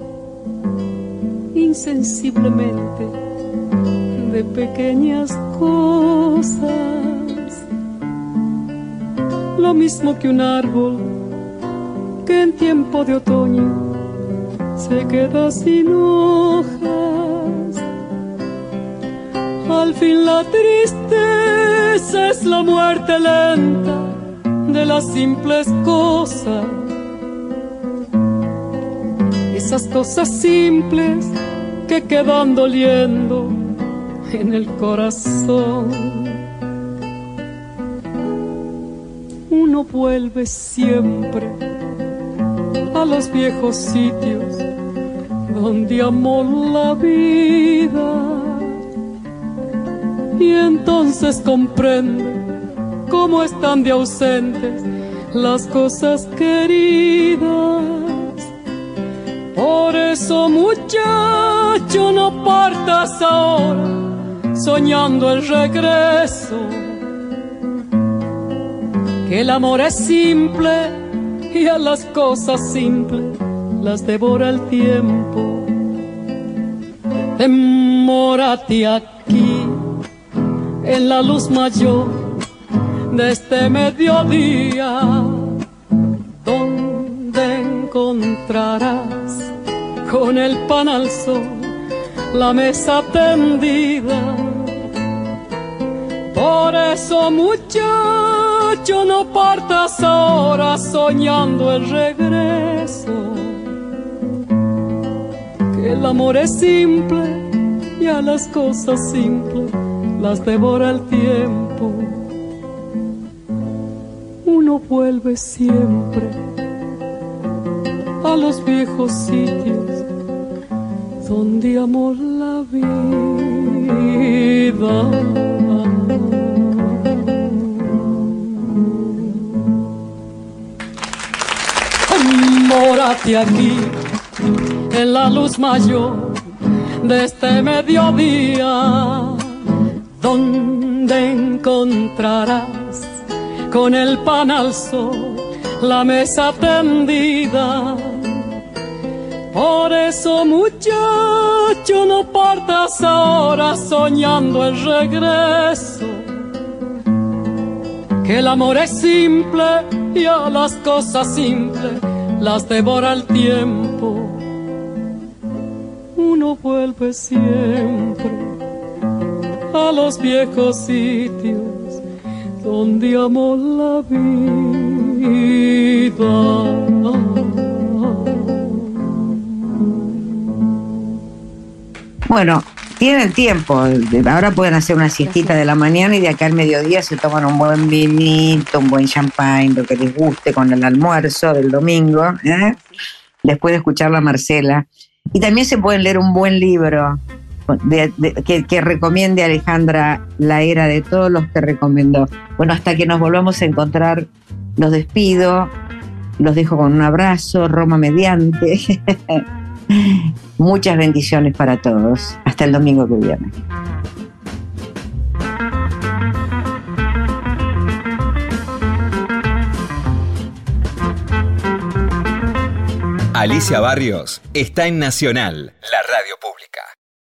Speaker 6: insensiblemente de pequeñas cosas, lo mismo que un árbol que en tiempo de otoño se queda sin hojas. Al fin la tristeza es la muerte lenta de las simples cosas. Esas cosas simples que quedan doliendo en el corazón. Uno vuelve siempre a los viejos sitios donde amó la vida, y entonces comprende cómo están de ausentes las cosas queridas. Por eso, muchacho, no partas ahora soñando el regreso, que el amor es simple y a las cosas simples las devora el tiempo. Demórate aquí en la luz mayor de este mediodía, donde encontrarás con el pan al sol la mesa tendida. Por eso, muchacho, no partas ahora soñando el regreso, que el amor es simple y a las cosas simples las devora el tiempo. Uno vuelve siempre a los viejos sitios donde amó la vida. Mórate aquí en la luz mayor de este mediodía, donde encontrarás con el pan al sol la mesa tendida. Por eso, muchacho, no partas ahora soñando el regreso, que el amor es simple y a las cosas simples las devora el tiempo. Uno vuelve siempre a los viejos sitios donde amó la vida.
Speaker 1: Bueno, tienen tiempo, ahora pueden hacer una siestita de la mañana y de acá al mediodía se toman un buen vinito, un buen champagne, lo que les guste con el almuerzo del domingo, después de escuchar a Marcela. Y también se pueden leer un buen libro que recomiende Alejandra, La Era, de todos los que recomendó. Bueno, hasta que nos volvamos a encontrar, los despido, los dejo con un abrazo, Roma mediante. Muchas bendiciones para todos. Hasta el domingo que viene.
Speaker 4: Alicia Barrios está en Nacional, la radio pública.